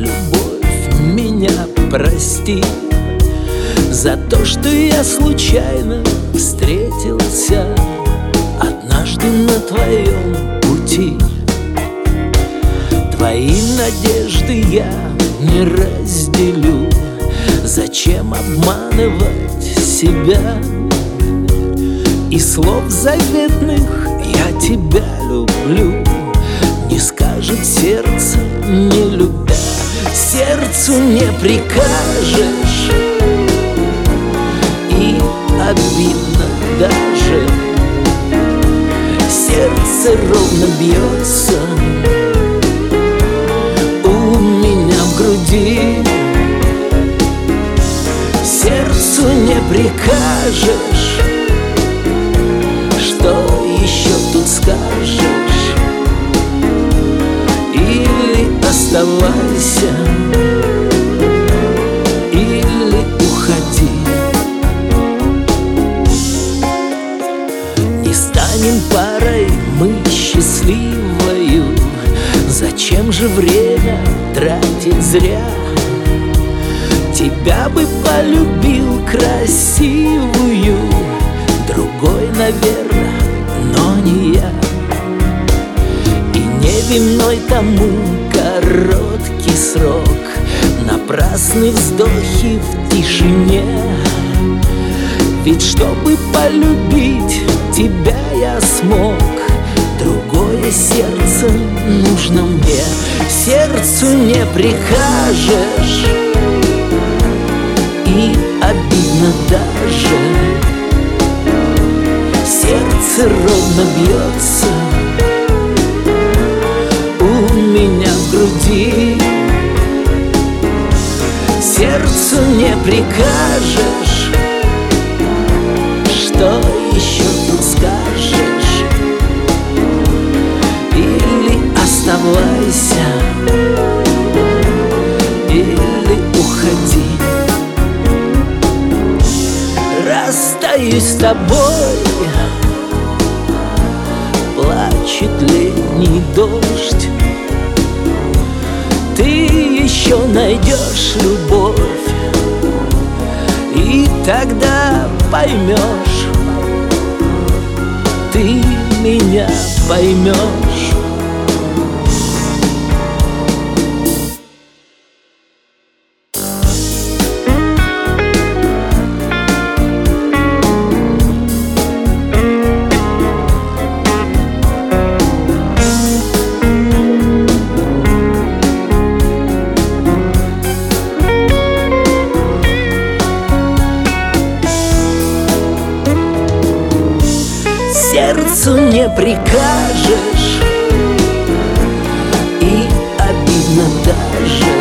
любовь, меня прости за то, что я случайно встретился однажды на твоем пути. Твои надежды я не разделю. Зачем обманывать себя? И слов заветных «я тебя люблю» не скажет сердце, не любя. Сердцу не прикажешь, и обидно даже. Сердце ровно бьется у меня в груди. Сердцу не прикажешь, что еще тут скажешь? Или оставайся, или уходи. Не станем парой мы счастливою. Зачем же время тратить зря? Тебя бы полюбил красивую другой, наверное, но не я. И не виной тому короткий срок, напрасны вздохи в тишине. Ведь чтобы полюбить тебя я смог, другое сердце нужно мне. Сердцу не прикажешь, и обидно даже. Сердце ровно бьется у меня в груди. Сердцу не прикажешь, что еще тут скажешь? Или оставайся, или уходи. Расстаюсь с тобой, плачет летний дождь. Ты еще найдешь любовь, и тогда поймешь, ты меня поймешь. Сердцу не прикажешь, и обидно даже.